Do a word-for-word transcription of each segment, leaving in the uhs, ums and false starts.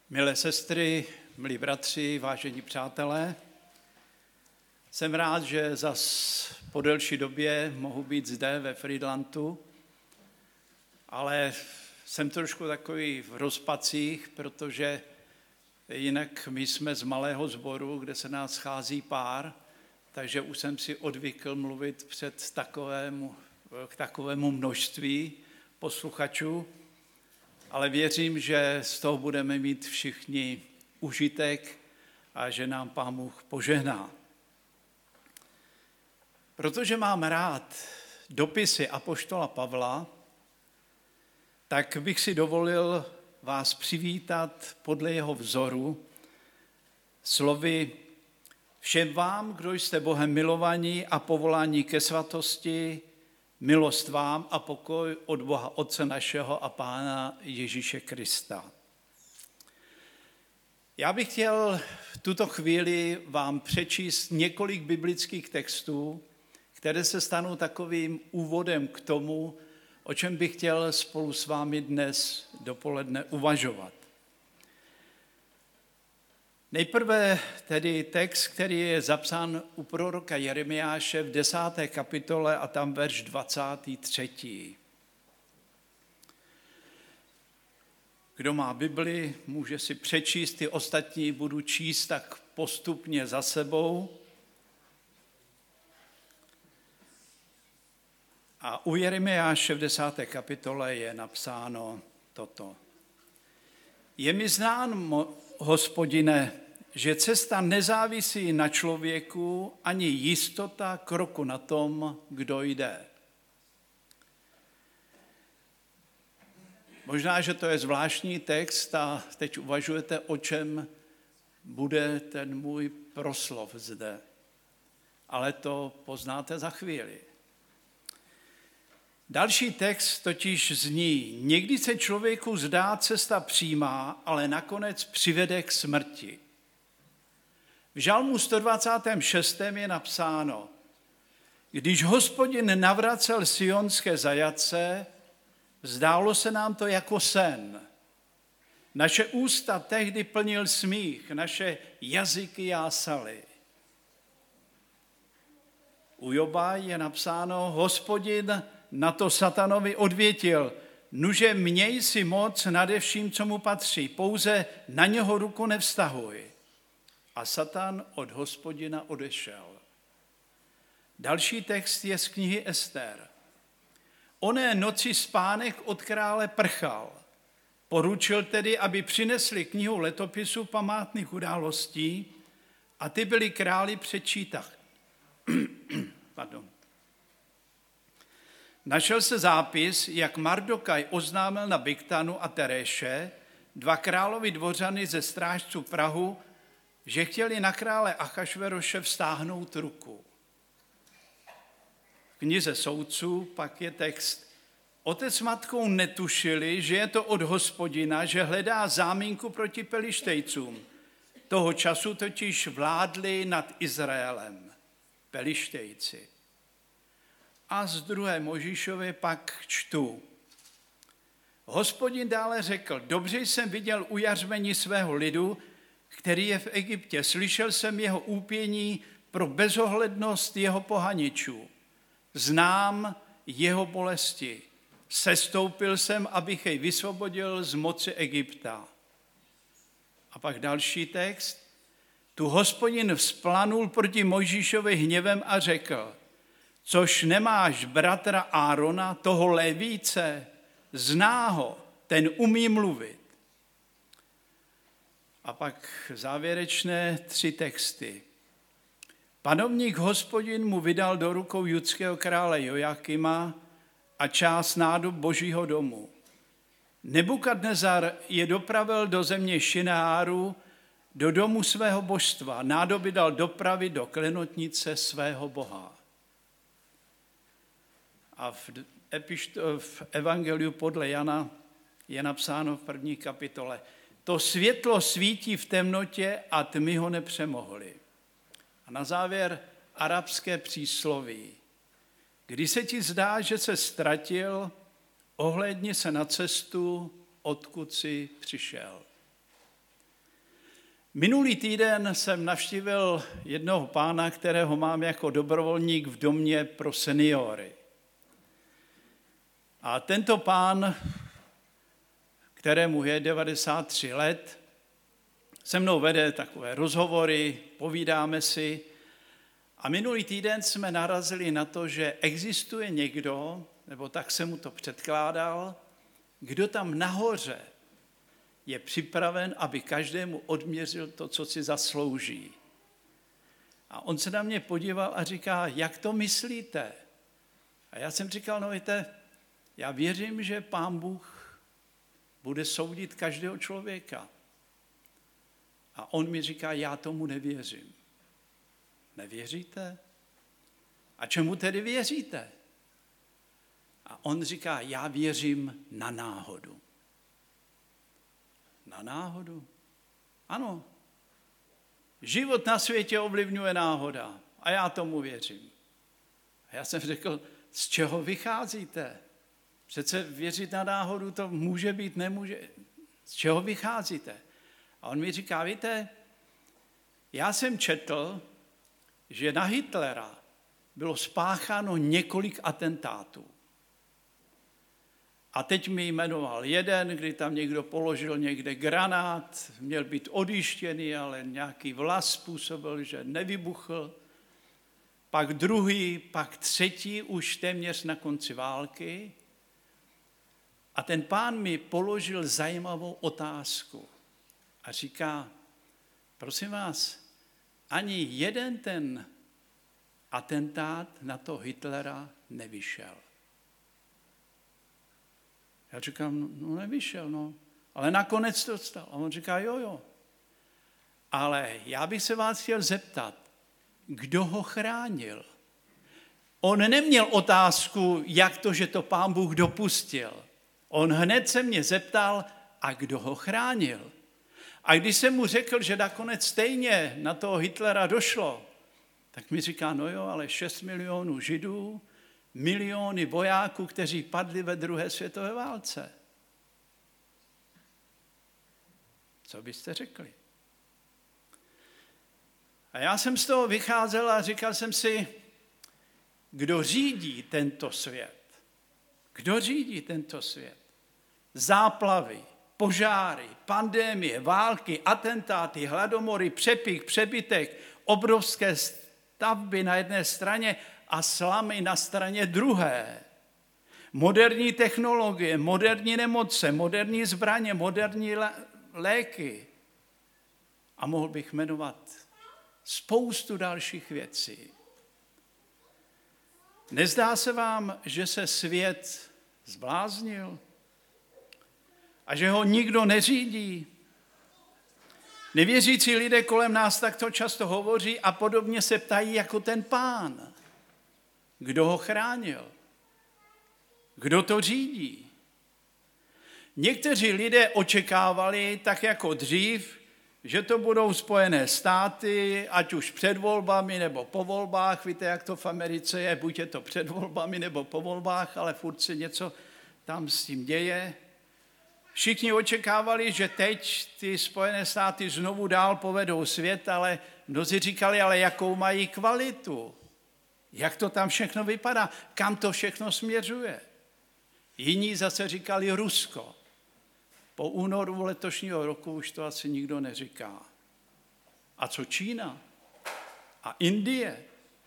Milé sestry, milí bratři, vážení přátelé, jsem rád, že zas po delší době mohu být zde ve Frýdlantu, ale jsem trošku takový v rozpacích, protože jinak my jsme z malého sboru, kde se nás schází pár, takže už jsem si odvykl mluvit před takovému, k takovému množství posluchačů, ale věřím, že z toho budeme mít všichni užitek a že nám Pán Bůh požehná. Protože mám rád dopisy apoštola Pavla, tak bych si dovolil vás přivítat podle jeho vzoru slovy: všem vám, kdo jste Bohem milovaní a povoláni ke svatosti, milost vám a pokoj od Boha Otce našeho a Pána Ježíše Krista. Já bych chtěl v tuto chvíli vám přečíst několik biblických textů, které se stanou takovým úvodem k tomu, o čem bych chtěl spolu s vámi dnes dopoledne uvažovat. Nejprve tedy text, který je zapsán u proroka Jeremiáše v desáté kapitole a tam verš dvacátý třetí. Kdo má Bibli, může si přečíst, ty ostatní budu číst tak postupně za sebou. A u Jeremiáše v desáté kapitole je napsáno toto. Je mi znám, Hospodine, že cesta nezávisí na člověku ani jistota kroku na tom, kdo jde. Možná, že to je zvláštní text a teď uvažujete, o čem bude ten můj proslov zde. Ale to poznáte za chvíli. Další text totiž zní: někdy se člověku zdá cesta přímá, ale nakonec přivede k smrti. V Žalmu sto dvacátém šestém je napsáno: když Hospodin navracel sionské zajatce, zdálo se nám to jako sen. Naše ústa tehdy plnil smích, naše jazyky jásaly. U Joba je napsáno: Hospodin na to satanovi odvětil: nuže měj si moc nade vším, co mu patří, pouze na něho ruku nevztahuj. A Satan od Hospodina odešel. Další text je z knihy Ester. Oné noci spánek od krále prchal. Poručil tedy, aby přinesli knihu letopisu památných událostí a ty byly králi předčítat. Pardon. Našel se zápis, jak Mardokaj oznámil na Biktanu a Tereše, dva královi dvořany ze strážců Prahu, že chtěli na krále Achašveroše vztáhnout ruku. V knize soudců pak je text: otec s matkou netušili, že je to od Hospodina, že hledá záminku proti Pelištejcům. Toho času totiž vládli nad Izraelem Pelištejci. A z druhé Mojžíšovy pak čtu. Hospodin dále řekl: dobře jsem viděl ujařmení svého lidu, který je v Egyptě. Slyšel jsem jeho úpění pro bezohlednost jeho pohaničů. Znám jeho bolesti. Sestoupil jsem, abych jej vysvobodil z moci Egypta. A pak další text. Tu Hospodin vzplanul proti Mojžíšovi hněvem a řekl: což nemáš bratra Árona, toho Levíce, zná ho, ten umí mluvit. A pak závěrečné tři texty. Panovník Hospodin mu vydal do rukou judského krále Jojakima a část nádob božího domu. Nebukadnezar je dopravil do země Šineáru, do domu svého božstva. Nádoby dal dopravit do klenotnice svého boha. A v, epišto- v evangeliu podle Jana je napsáno v první kapitole: to světlo svítí v temnotě a tmy ho nepřemohly. A na závěr arabské přísloví: když se ti zdá, že se ztratil, ohlédni se na cestu, odkud jsi přišel. Minulý týden jsem navštívil jednoho pána, kterého mám jako dobrovolník v domě pro seniory. A tento pán, kterému je devadesát tři let, se mnou vede takové rozhovory, povídáme si. A minulý týden jsme narazili na to, že existuje někdo, nebo tak se mu to předkládal, kdo tam nahoře je připraven, aby každému odměřil to, co si zaslouží. A on se na mě podíval a říká, jak to myslíte? A já jsem říkal, no víte, já věřím, že Pán Bůh bude soudit každého člověka. A on mi říká, já tomu nevěřím. Nevěříte? A čemu tedy věříte? A on říká, já věřím na náhodu. Na náhodu? Ano. Život na světě ovlivňuje náhoda a já tomu věřím. A já jsem řekl, z čeho vycházíte? Přece věřit na náhodu to může být, nemůže. Z čeho vycházíte? A on mi říká, víte, já jsem četl, že na Hitlera bylo spácháno několik atentátů. A teď mi jmenoval jeden, kdy tam někdo položil někde granát, měl být odjištěný, ale nějaký vlas způsobil, že nevybuchl. Pak druhý, pak třetí, už téměř na konci války. A ten pán mi položil zajímavou otázku a říká, prosím vás, ani jeden ten atentát na to Hitlera nevyšel. Já říkám, no nevyšel, no, ale nakonec to stalo. A on říká, jo, jo. Ale já bych se vás chtěl zeptat, kdo ho chránil? On neměl otázku, jak to, že to Pán Bůh dopustil. On hned se mě zeptal, a kdo ho chránil? A když jsem mu řekl, že nakonec stejně na toho Hitlera došlo, tak mi říká, no jo, ale šest milionů Židů, miliony vojáků, kteří padli ve druhé světové válce. Co byste řekli? A já jsem z toho vycházel a říkal jsem si, kdo řídí tento svět? Kdo řídí tento svět? Záplavy, požáry, pandemie, války, atentáty, hladomory, přepich, přebytek, obrovské stavby na jedné straně a slamy na straně druhé. Moderní technologie, moderní nemoce, moderní zbraně, moderní léky. A mohl bych jmenovat spoustu dalších věcí. Nezdá se vám, že se svět zbláznil? A že ho nikdo neřídí? Nevěřící lidé kolem nás takto často hovoří a podobně se ptají jako ten pán. Kdo ho chránil? Kdo to řídí? Někteří lidé očekávali, tak jako dřív, že to budou Spojené státy, ať už před volbami nebo po volbách. Víte, jak to v Americe je, buď je to před volbami nebo po volbách, ale furt se něco tam s tím děje. Všichni očekávali, že teď ty Spojené státy znovu dál povedou svět, ale mnozí říkali, ale jakou mají kvalitu. Jak to tam všechno vypadá, kam to všechno směřuje. Jiní zase říkali Rusko. Po únoru letošního roku už to asi nikdo neříká. A co Čína? A Indie?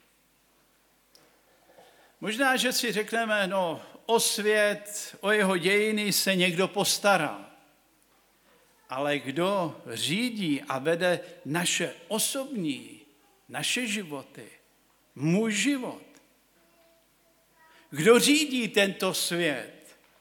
Možná, že si řekneme, no o svět, o jeho dějiny se někdo postará. Ale kdo řídí a vede naše osobní, naše životy, můj život? Kdo řídí tento svět?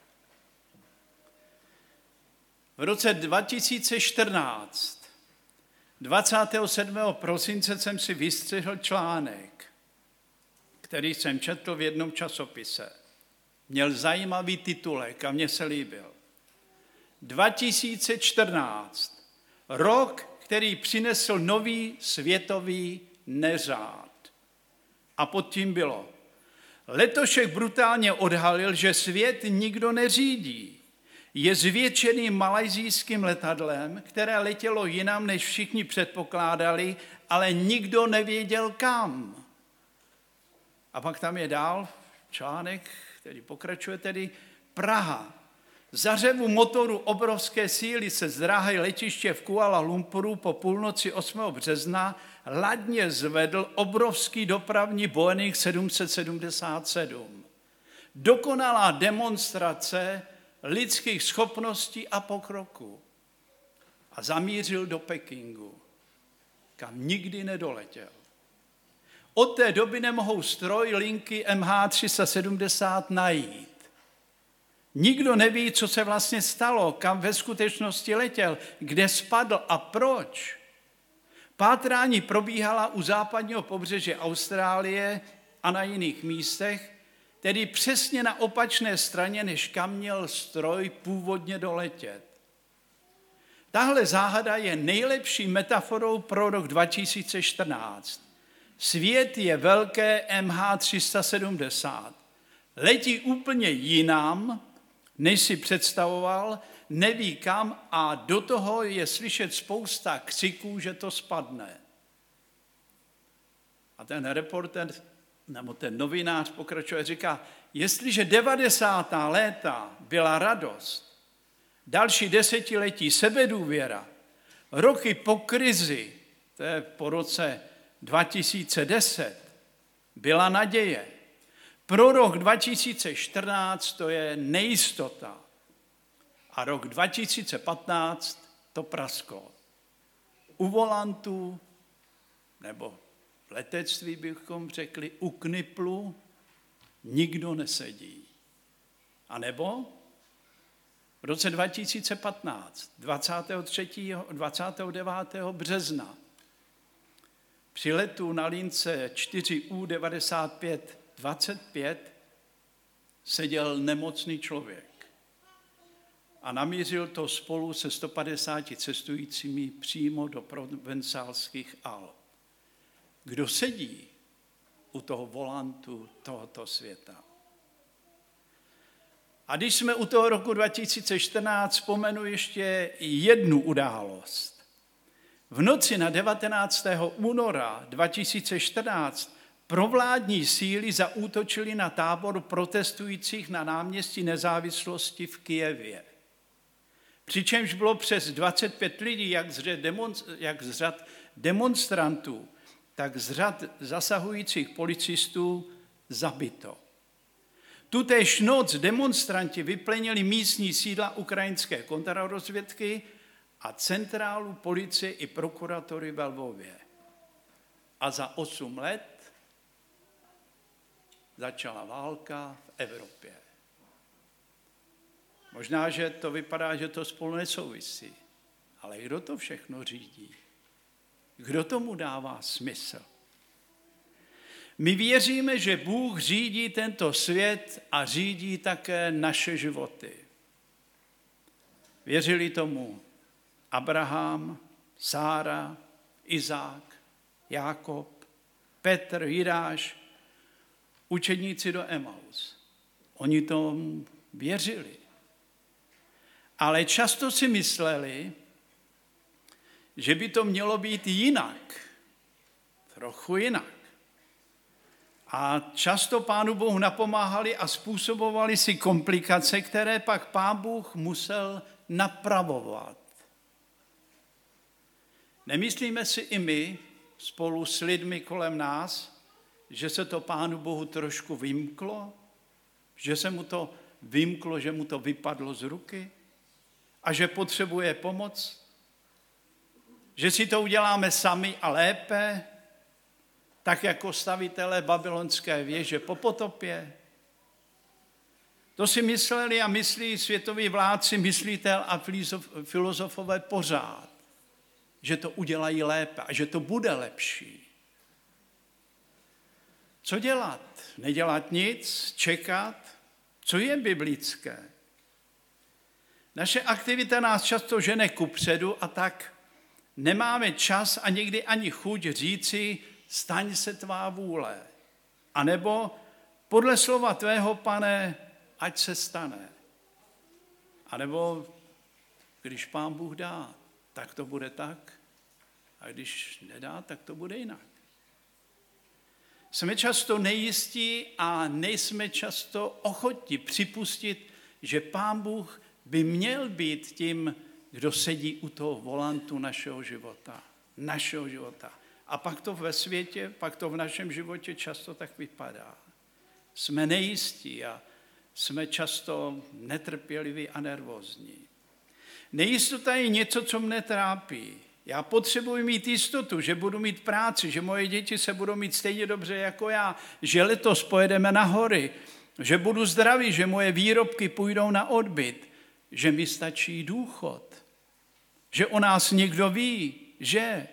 V roce dva tisíce čtrnáct, dvacátého sedmého prosince jsem si vystřihl článek, který jsem četl v jednom časopise. Měl zajímavý titulek a mně se líbil. dva tisíce čtrnáct, rok, který přinesl nový světový neřád. A pod tím bylo: letošek brutálně odhalil, že svět nikdo neřídí. je zvětšeným malajzijským letadlem, které letělo jinam, než všichni předpokládali, ale nikdo nevěděl kam. A pak tam je dál článek, který pokračuje tedy Praha. Za řevu motoru obrovské síly se z dráhy letiště v Kuala Lumpuru po půlnoci osmého března ladně zvedl obrovský dopravní Boeing sedm set sedmdesát sedm. Dokonalá demonstrace lidských schopností a pokroku. A zamířil do Pekingu, kam nikdy nedoletěl. Od té doby nemohou stroj linky M H tři set sedmdesát najít. Nikdo neví, co se vlastně stalo, kam ve skutečnosti letěl, kde spadl a proč. Pátrání probíhala u západního pobřeží Austrálie a na jiných místech, tedy přesně na opačné straně, než kam měl stroj původně doletět. Tahle záhada je nejlepší metaforou pro rok dva tisíce čtrnáct. Svět je velké M H tři set sedmdesát. Letí úplně jinam, než si představoval, neví kam a do toho je slyšet spousta křiků, že to spadne. A ten reporter, nebo ten novinář pokračuje, říká, jestliže devadesátá léta byla radost, další desetiletí sebedůvěra, roky po krizi, to je po roce dva tisíce deset, byla naděje. Pro rok dva tisíce čtrnáct to je nejistota. A rok dva tisíce patnáct to prasklo. U volantů, nebo v letectví bychom řekli, u kniplu nikdo nesedí. A nebo v roce dva tisíce patnáct, dvacátého třetího, dvacátého devátého března, při letu na lince čtyři U devadesát pět dvacet pět seděl nemocný člověk a namířil to spolu se sto padesáti cestujícími přímo do provencálských Alp. Kdo sedí u toho volantu tohoto světa? A když jsme u toho roku dva tisíce čtrnáct, vzpomenu ještě jednu událost. V noci na devatenáctého února dva tisíce čtrnáct provládní síly zaútočily na tábor protestujících na náměstí Nezávislosti v Kyjevě. Přičemž bylo přes dvacet pět lidí, jak z řad, demonst- jak z řad demonstrantů, tak z řad zasahujících policistů zabito. Tutéž noc demonstranti vyplenili místní sídla ukrajinské kontrarozvědky a centrálu policie i prokuratury ve Lvově. A za osm let začala válka v Evropě. Možná, že to vypadá, že to spolu nesouvisí, ale kdo to všechno řídí? Kdo tomu dává smysl? My věříme, že Bůh řídí tento svět a řídí také naše životy. Věřili tomu Abraham, Sára, Izák, Jákob, Petr, Jidáš, učedníci do Emaus. Oni tomu věřili. Ale často si mysleli, že by to mělo být jinak. Trochu jinak. A často Pánu Bohu napomáhali a způsobovali si komplikace, které pak Pán Bůh musel napravovat. Nemyslíme si i my spolu s lidmi kolem nás, že se to Pánu Bohu trošku vymklo? Že se mu to vymklo, že mu to vypadlo z ruky? A že potřebuje pomoc? Že si to uděláme sami a lépe? Tak jako stavitelé babylonské věže po potopě? To si mysleli a myslí světoví vládci, myslitel a filozofové pořád, že to udělají lépe a že to bude lepší. Co dělat? Nedělat nic? Čekat? Co je biblické? Naše aktivita nás často žene kupředu a tak nemáme čas a někdy ani chuť říci, staň se tvá vůle. A nebo podle slova tvého, Pane, ať se stane. A nebo když Pán Bůh dá, tak to bude tak. A když nedá, tak to bude jinak. Jsme často nejistí a nejsme často ochotní připustit, že Pán Bůh by měl být tím, kdo sedí u toho volantu našeho života. Našeho života. A pak to ve světě, pak to v našem životě často tak vypadá. Jsme nejistí a jsme často netrpěliví a nervózní. Nejistota je něco, co mne trápí. Já potřebuji mít jistotu, že budu mít práci, že moje děti se budou mít stejně dobře jako já, že letos pojedeme na hory, že budu zdravý, že moje výrobky půjdou na odbyt, že mi stačí důchod, že o nás někdo ví, že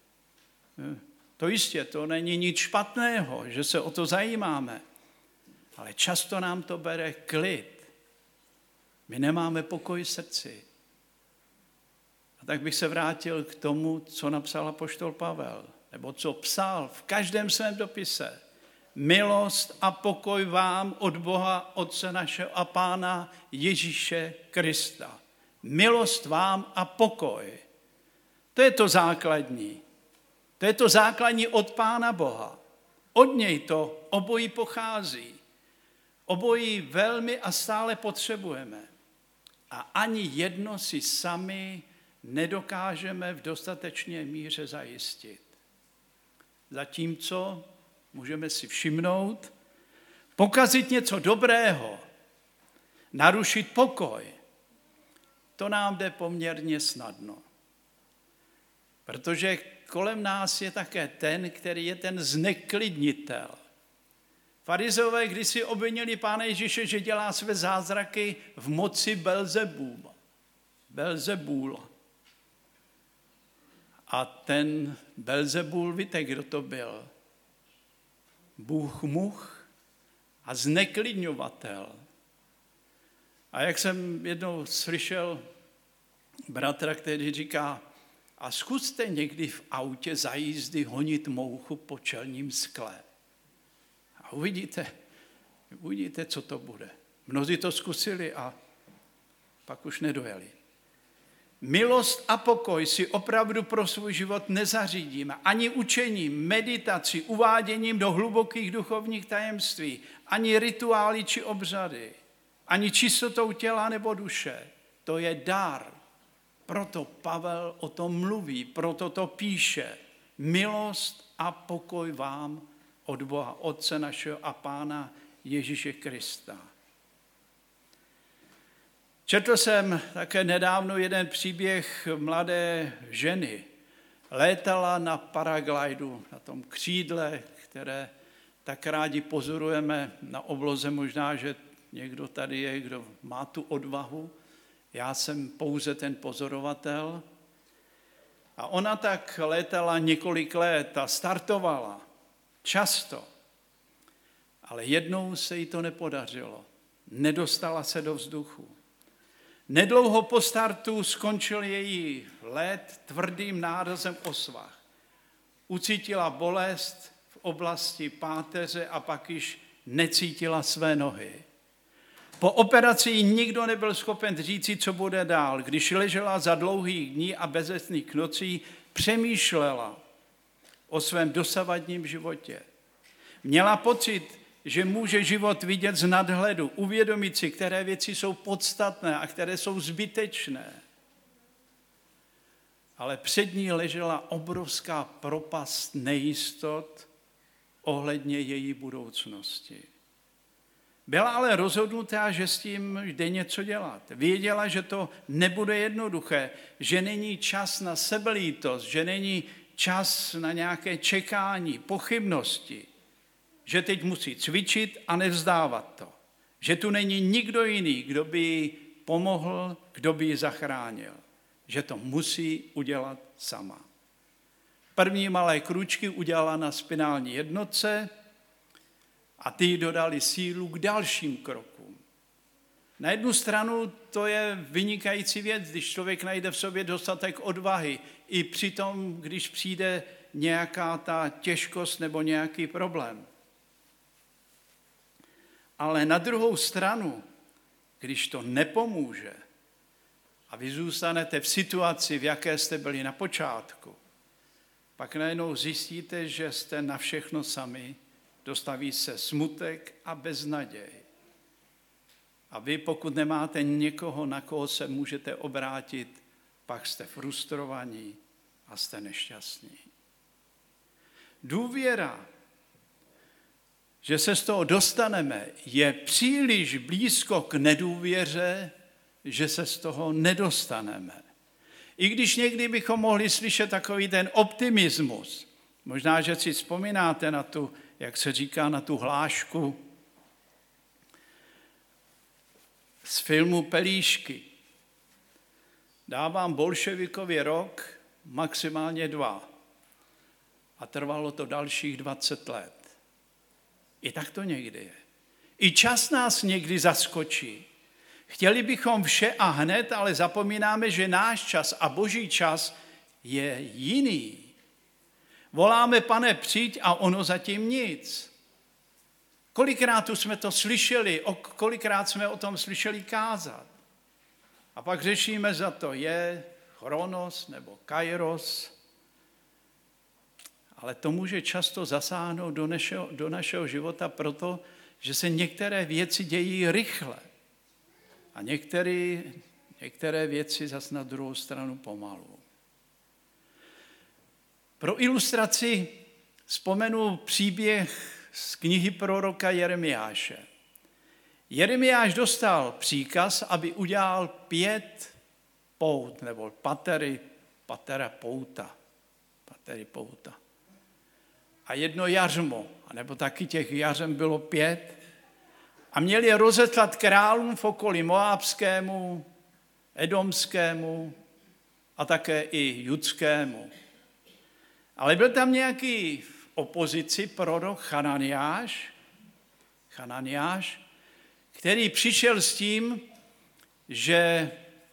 to jistě, to není nic špatného, že se o to zajímáme, ale často nám to bere klid. My nemáme pokoj v srdci. A tak bych se vrátil k tomu, co napsal apoštol Pavel, nebo co psal v každém svém dopise. Milost a pokoj vám od Boha, Otce našeho a Pána Ježíše Krista. Milost vám a pokoj. To je to základní. To je to základní od Pána Boha. Od něj to obojí pochází. Obojí velmi a stále potřebujeme. A ani jedno si sami nedokážeme v dostatečné míře zajistit. Zatímco můžeme si všimnout, pokazit něco dobrého, narušit pokoj, to nám jde poměrně snadno. Protože kolem nás je také ten, který je ten zneklidnitel. Farizeové kdysi obvinili Pána Ježíše, že dělá své zázraky v moci Belzebúla. Belzebúla. A ten Belzebul, víte, kdo to byl? Bůh much a zneklidňovatel. A jak jsem jednou slyšel bratra, který říká, a zkuste někdy v autě za jízdy honit mouchu po čelním skle. A uvidíte, uvidíte, co to bude. Mnozí to zkusili a pak už nedojeli. Milost a pokoj si opravdu pro svůj život nezařídíme. Ani učením, meditací, uváděním do hlubokých duchovních tajemství, ani rituály či obřady, ani čistotou těla nebo duše. To je dar. Proto Pavel o tom mluví, proto to píše. Milost a pokoj vám od Boha, Otce našeho a Pána Ježíše Krista. Četl jsem také nedávno jeden příběh mladé ženy. Létala na paraglidu, na tom křídle, které tak rádi pozorujeme na obloze. Možná, že někdo tady je, kdo má tu odvahu. Já jsem pouze ten pozorovatel. A ona tak létala několik let a startovala. Často. Ale jednou se jí to nepodařilo. Nedostala se do vzduchu. Nedlouho po startu skončil její let tvrdým nárazem o svah. Ucítila bolest v oblasti páteře a pak již necítila své nohy. Po operaci jí nikdo nebyl schopen říci, co bude dál. Když ležela za dlouhých dní a bezesných nocí, přemýšlela o svém dosavadním životě. Měla pocit, že může život vidět z nadhledu, uvědomit si, které věci jsou podstatné a které jsou zbytečné. Ale před ní ležela obrovská propast nejistot ohledně její budoucnosti. Byla ale rozhodnutá, že s tím jde něco dělat. Věděla, že to nebude jednoduché, že není čas na sebelítost, že není čas na nějaké čekání, pochybnosti, že teď musí cvičit a nevzdávat to. Že tu není nikdo jiný, kdo by jí pomohl, kdo by ji zachránil. Že to musí udělat sama. První malé krůčky udělala na spinální jednotce a ty dodali sílu k dalším krokům. Na jednu stranu to je vynikající věc, když člověk najde v sobě dostatek odvahy, i přitom, když přijde nějaká ta těžkost nebo nějaký problém. Ale na druhou stranu, když to nepomůže, a vy zůstanete v situaci, v jaké jste byli na počátku, pak najednou zjistíte, že jste na všechno sami, dostaví se smutek a beznaděj. A vy, pokud nemáte někoho, na koho se můžete obrátit, pak jste frustrovaní a jste nešťastní. Důvěra, že se z toho dostaneme, je příliš blízko k nedůvěře, že se z toho nedostaneme. I když někdy bychom mohli slyšet takový ten optimismus, možná, že si vzpomínáte na tu, jak se říká, na tu hlášku z filmu Pelíšky. Dávám bolševikovi rok, maximálně dva. A trvalo to dalších dvacet let. I tak to někdy je. I čas nás někdy zaskočí. Chtěli bychom vše a hned, ale zapomínáme, že náš čas a Boží čas je jiný. Voláme, Pane, přijď, a ono zatím nic. Kolikrát tu jsme to slyšeli, kolikrát jsme o tom slyšeli kázat. A pak řešíme, za to je chronos nebo kairos. Ale to může často zasáhnout do našeho, do našeho života proto, že se některé věci dějí rychle. A některé, některé věci zas na druhou stranu pomalu. Pro ilustraci vzpomenu příběh z knihy proroka Jeremiáše. Jeremiáš dostal příkaz, aby udělal pět pout, nebo patery, patera pouta, patery pouta. A jedno jařmo, nebo taky těch jařem bylo pět. A měli je rozeslat králům v okolí moábskému, edomskému a také i judskému. Ale byl tam nějaký v opozici prorok Chananiáš, Chananiáš, který přišel s tím, že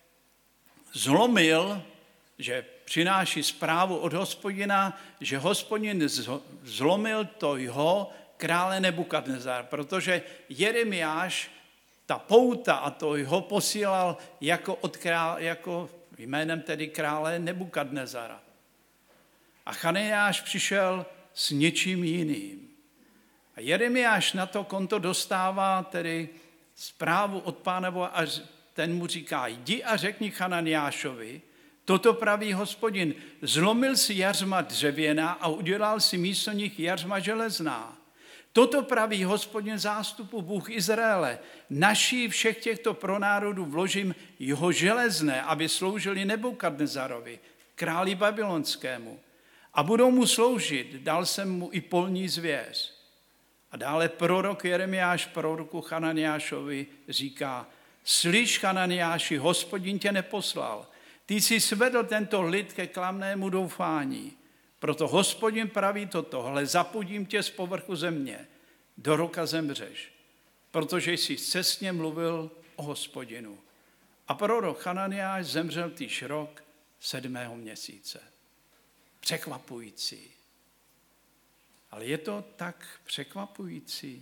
zlomil, že přináší zprávu od Hospodina, že Hospodin zlomil to jeho krále Nebukadnezar, protože Jeremiáš ta pouta a to jeho posílal jako, od král, jako jménem tedy krále Nebukadnezara. A Chananiáš přišel s něčím jiným. A Jeremiáš na to konto dostává tedy zprávu od Pánova a ten mu říká, jdi a řekni Chananiášovi, toto praví Hospodin, zlomil si jařma dřevěná a udělal si místo nich jařma železná. Toto praví Hospodin zástupu, Bůh Izraele. Naší všech těchto pronárodů vložím jeho železné, aby sloužili Nebukadnezarovi, králi babylonskému. A budou mu sloužit, dal jsem mu i polní zvěř. A dále prorok Jeremiáš proroku Chananiášovi říká, slyš, Chananiáši, Hospodin tě neposlal. Ty jsi svedl tento lid ke klamnému doufání. Proto Hospodin praví toto, hle, zapudím tě z povrchu země, do roka zemřeš, protože jsi cestně mluvil o Hospodinu. A prorok Chananiáš zemřel týž rok sedmého měsíce. Překvapující. Ale je to tak překvapující.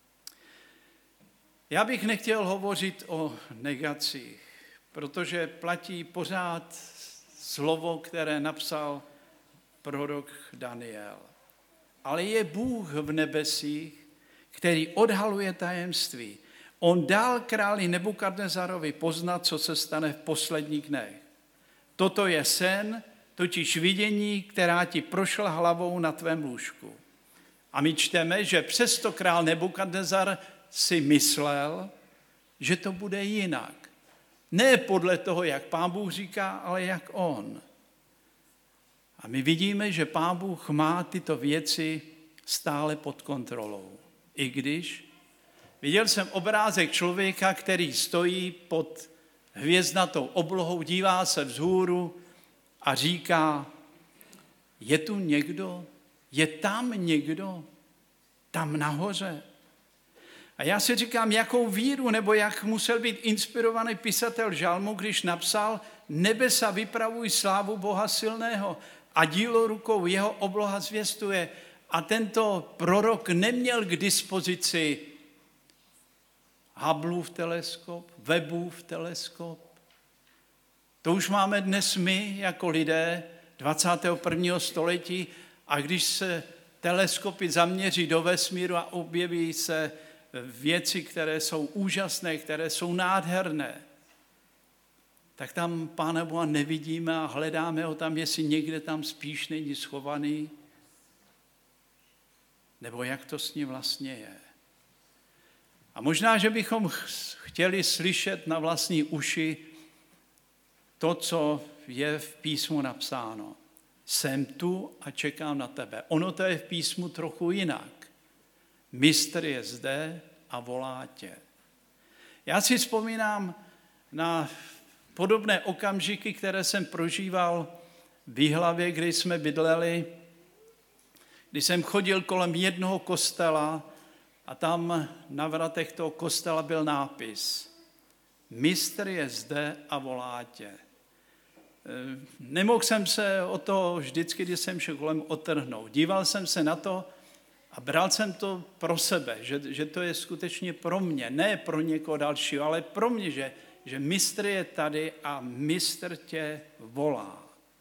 Já bych nechtěl hovořit o negacích, protože platí pořád slovo, které napsal prorok Daniel. Ale je Bůh v nebesích, který odhaluje tajemství. On dal králi Nebukadnezarovi poznat, co se stane v posledních dnech. Toto je sen, totiž vidění, která ti prošla hlavou na tvém lůžku. A my čteme, že přesto král Nebukadnezar si myslel, že to bude jinak. Ne podle toho, jak Pán Bůh říká, ale jak on. A my vidíme, že Pán Bůh má tyto věci stále pod kontrolou. I když viděl jsem obrázek člověka, který stojí pod hvězdnatou oblohou, dívá se vzhůru a říká, je tu někdo, je tam někdo, tam nahoře. A já si říkám, jakou víru, nebo jak musel být inspirovaný pisatel žalmu, když napsal, nebesa vypravuj slávu Boha silného a dílo rukou jeho obloha zvěstuje. A tento prorok neměl k dispozici Hubbleův teleskop, Webbův teleskop. To už máme dnes my jako lidé dvacátého prvního století a když se teleskopy zaměří do vesmíru a objeví se věci, které jsou úžasné, které jsou nádherné, tak tam Pána Boha nevidíme a hledáme ho tam, jestli někde tam spíš není schovaný, nebo jak to s ním vlastně je. A možná, že bychom chtěli slyšet na vlastní uši to, co je v písmu napsáno. Jsem tu a čekám na tebe. Ono to je v písmu trochu jinak. Mistr je zde a volá tě. Já si vzpomínám na podobné okamžiky, které jsem prožíval v Jihlavě, kde jsme bydleli, když jsem chodil kolem jednoho kostela a tam na vratech toho kostela byl nápis Mistr je zde a volá tě. Nemohl jsem se o to vždycky, když jsem šel kolem, otrhnout. Díval jsem se na to a bral jsem to pro sebe, že, že to je skutečně pro mě, ne pro někoho dalšího, ale pro mě, že, že mistr je tady a mistr tě volá.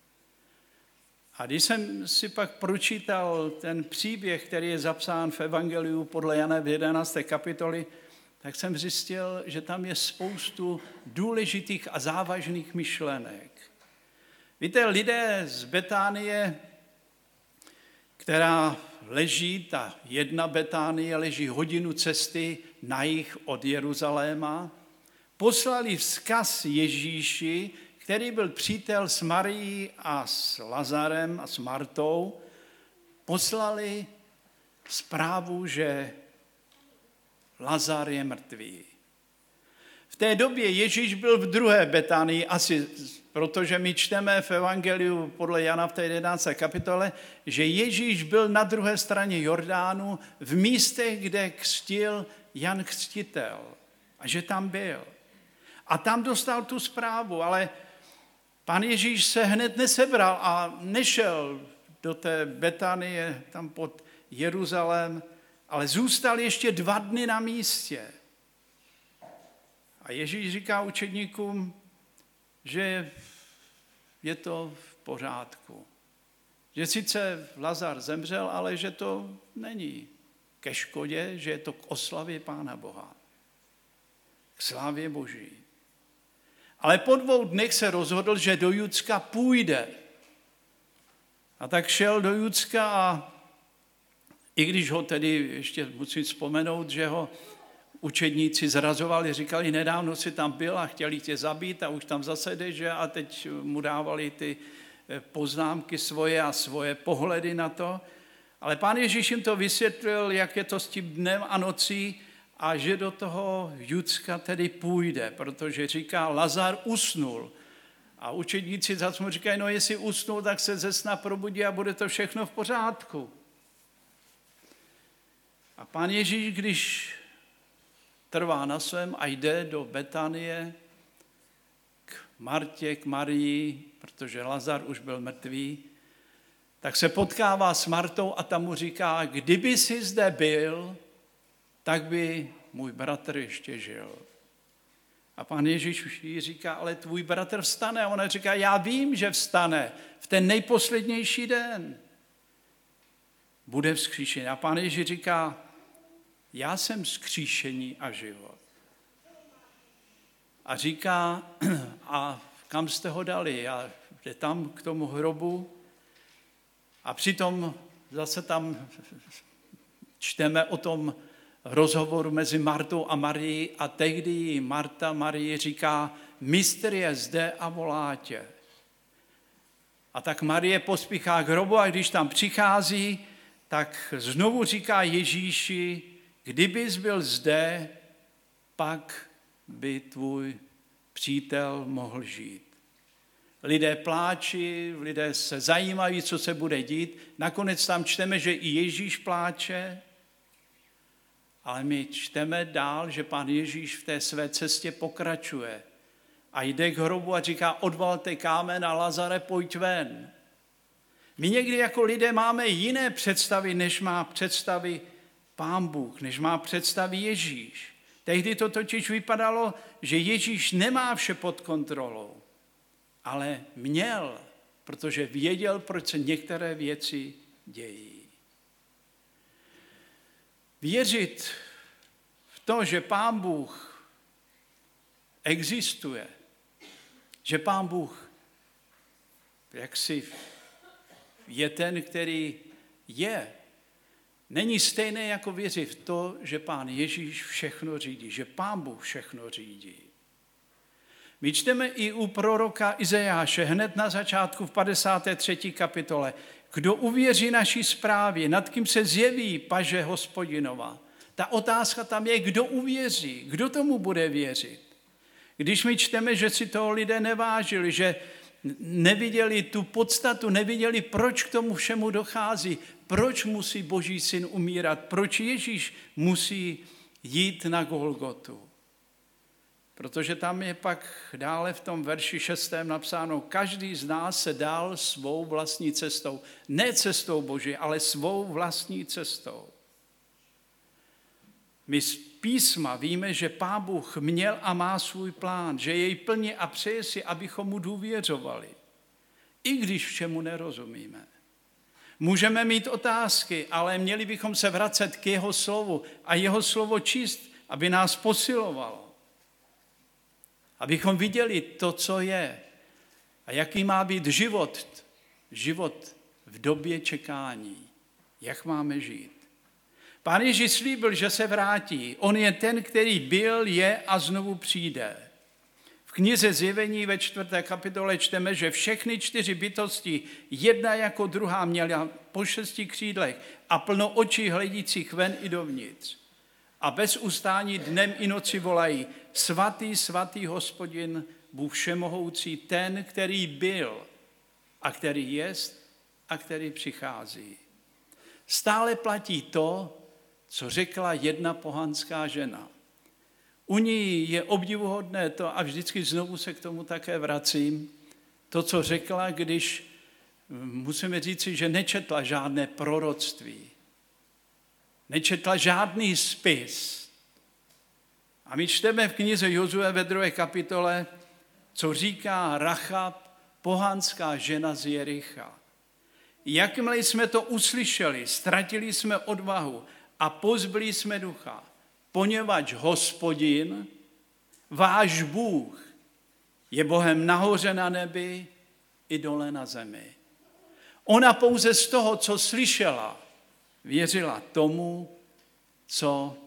A když jsem si pak pročítal ten příběh, který je zapsán v Evangeliu podle Jana v jedenácté kapitoli, tak jsem zjistil, že tam je spoustu důležitých a závažných myšlenek. Víte, lidé z Betánie, která leží, ta jedna Betánie leží hodinu cesty na jih od Jeruzaléma, poslali vzkaz Ježíši, který byl přítel s Marií a s Lazarem a s Martou, poslali zprávu, že Lazar je mrtvý. V té době Ježíš byl v druhé Betánii, asi protože my čteme v Evangeliu podle Jana v té jedenácté kapitole, že Ježíš byl na druhé straně Jordánu v místech, kde křtil Jan Křtitel. A že tam byl. A tam dostal tu zprávu, ale Pán Ježíš se hned nesebral a nešel do té Betánie, tam pod Jeruzalém, ale zůstal ještě dva dny na místě. A Ježíš říká učedníkům, že je to v pořádku. Že sice Lazar zemřel, ale že to není ke škodě, že je to k oslavě Pána Boha. K slávě Boží. Ale po dvou dnech se rozhodl, že do Judska půjde. A tak šel do Judska a i když ho tedy, ještě musím vzpomenout, že ho učedníci zrazovali, říkali, nedávno si tam byl a chtěli tě zabít a už tam zase jdeš, že? A teď mu dávali ty poznámky svoje a svoje pohledy na to. Ale Pán Ježíš jim to vysvětlil, jak je to s tím dnem a nocí a že do toho Judska tedy půjde, protože říká, Lazar usnul. A učedníci zase mu říkají, no jestli usnul, tak se ze sna probudí a bude to všechno v pořádku. A Pán Ježíš, když trvá na svém a jde do Betanie k Martě, k Marii, protože Lazar už byl mrtvý, tak se potkává s Martou a tam mu říká, kdyby jsi zde byl, tak by můj bratr ještě žil. A Pán Ježíš jí říká, ale tvůj bratr vstane. A ona říká, já vím, že vstane v ten nejposlednější den. Bude vzkříšený. A Pán Ježíš říká, já jsem vzkříšení a život. A říká, a kam jste ho dali? A jde tam k tomu hrobu a přitom zase tam čteme o tom rozhovoru mezi Martou a Marií a tehdy Marta Marii říká, mistr je zde a volá tě. A tak Marie pospíchá k hrobu a když tam přichází, tak znovu říká Ježíši, kdybys byl zde, pak by tvůj přítel mohl žít. Lidé pláčí, lidé se zajímají, co se bude dít. Nakonec tam čteme, že i Ježíš pláče, ale my čteme dál, že Pán Ježíš v té své cestě pokračuje a jde k hrobu a říká, odvalte kámen a Lazare, pojď ven. My někdy jako lidé máme jiné představy, než má představy Pán Bůh, než má představy Ježíš. Tehdy to totiž vypadalo, že Ježíš nemá vše pod kontrolou. ale měl, protože věděl, proč se některé věci dějí. Věřit v to, že Pán Bůh existuje, že Pán Bůh jaksi je ten, který je, není stejné jako věřit v to, že Pán Ježíš všechno řídí, že Pán Bůh všechno řídí. My čteme i u proroka Izajáše hned na začátku v padesáté třetí kapitole. Kdo uvěří naší zprávě, nad kým se zjeví paže Hospodinova. Ta otázka tam je, kdo uvěří, kdo tomu bude věřit. Když my čteme, že si toho lidé nevážili, že neviděli tu podstatu, neviděli, proč k tomu všemu dochází, proč musí Boží syn umírat, proč Ježíš musí jít na Golgotu. Protože tam je pak dále v tom verši šestém napsáno, každý z nás se dal svou vlastní cestou. Ne cestou Boží, ale svou vlastní cestou. My z písma víme, že Pán Bůh měl a má svůj plán, že jej plní a přeje si, abychom mu důvěřovali. I když všemu nerozumíme. Můžeme mít otázky, ale měli bychom se vracet k jeho slovu a jeho slovo číst, aby nás posilovalo. Abychom viděli to, co je a jaký má být život, život v době čekání, jak máme žít. Pán Ježíš slíbil, že se vrátí. On je ten, který byl, je a znovu přijde. V knize Zjevení ve čtvrté kapitole čteme, že všechny čtyři bytosti, jedna jako druhá, měla po šesti křídlech a plno očí hledících ven i dovnitř. A bez ustání dnem i noci volají, svatý, svatý Hospodin, Bůh všemohoucí, ten, který byl a který jest a který přichází. Stále platí to, co řekla jedna pohanská žena. U ní je obdivuhodné to, a vždycky znovu se k tomu také vracím, to, co řekla, když musíme říci, že nečetla žádné proroctví. Nečetla žádný spis. A my čteme v knize Jozue ve druhé kapitole, co říká Rachab, pohanská žena z Jericha. Jakmile jsme to uslyšeli, ztratili jsme odvahu a pozbyli jsme ducha, poněvadž Hospodin, váš Bůh, je Bohem nahoře na nebi i dole na zemi. Ona pouze z toho, co slyšela, věřila tomu, co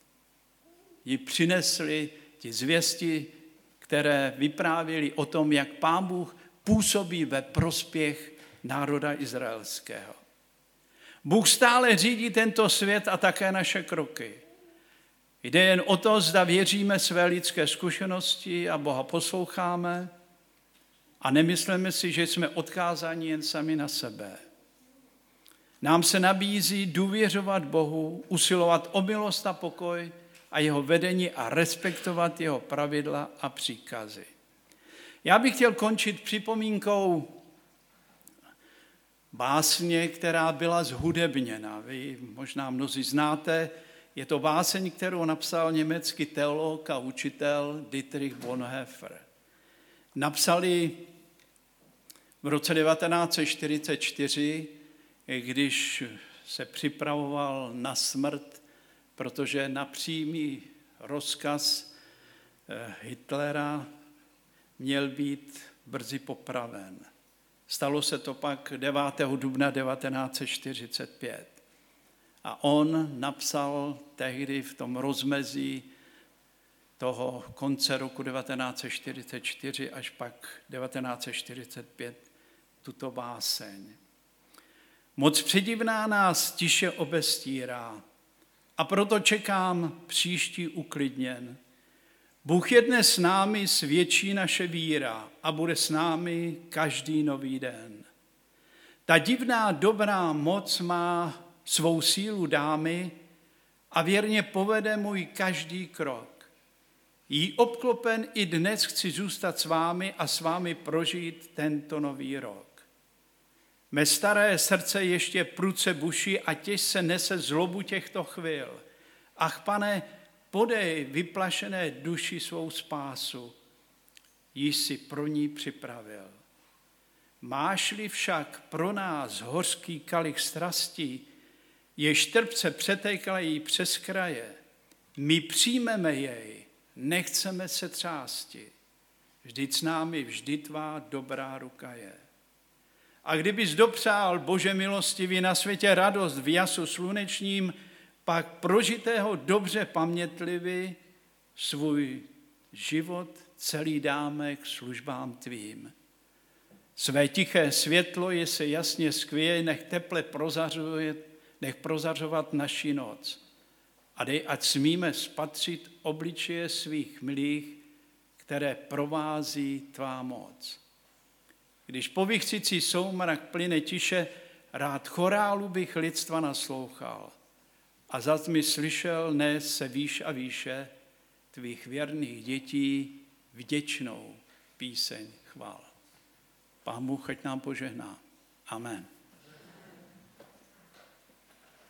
jí přinesli ti zvěsti, které vyprávěli o tom, jak Pán Bůh působí ve prospěch národa izraelského. Bůh stále řídí tento svět a také naše kroky. Jde jen o to, zda věříme své lidské zkušenosti a Boha posloucháme a nemyslíme si, že jsme odkázáni jen sami na sebe. Nám se nabízí důvěřovat Bohu, usilovat o milost a pokoj a jeho vedení a respektovat jeho pravidla a příkazy. Já bych chtěl končit připomínkou básně, která byla zhudebněna. Vy možná mnozí znáte, je to báseň, kterou napsal německý teolog a učitel Dietrich Bonhoeffer. Napsali v roce devatenáct set čtyřicet čtyři, když se připravoval na smrt, protože na přímý rozkaz Hitlera měl být brzy popraven. Stalo se to pak devátého dubna devatenáct set čtyřicet pět. A on napsal tehdy v tom rozmezí toho konce roku devatenáct set čtyřicet čtyři až pak devatenáct set čtyřicet pět tuto báseň. Moc předivná nás tiše obestírá a proto čekám příští uklidněn. Bůh je dnes s námi, svědčí naše víra a bude s námi každý nový den. Ta divná dobrá moc má svou sílu dámy a věrně povede můj každý krok. Jí obklopen i dnes chci zůstat s vámi a s vámi prožít tento nový rok. Mé staré srdce ještě prudce buší a těž se nese zlobu těchto chvil. Ach, Pane, podej vyplašené duši svou spásu. již si pro ní připravil. Máš-li však pro nás hořký kalich strastí, jež trpce přetékají přes kraje, my přijmeme jej, nechceme se třásti. Vždyť s námi vždy tvá dobrá ruka je. A kdybys dopřál, Bože milostivý, na světě radost v jasu slunečním, pak prožitého dobře pamětlivi svůj život celý dáme k službám tvým. Své tiché světlo je se jasně skvěje, nech teple prozařuje, nech prozařovat naši noc. A dej, ať smíme spatřit obličeje svých milých, které provází tvá moc. Když po vichřici soumrak plyne tiše, rád chorálu bych lidstva naslouchal. A zas mi slyšel nést se výš a výše tvých věrných dětí vděčnou píseň chvál. Pán Bůh ať nám požehná. Amen.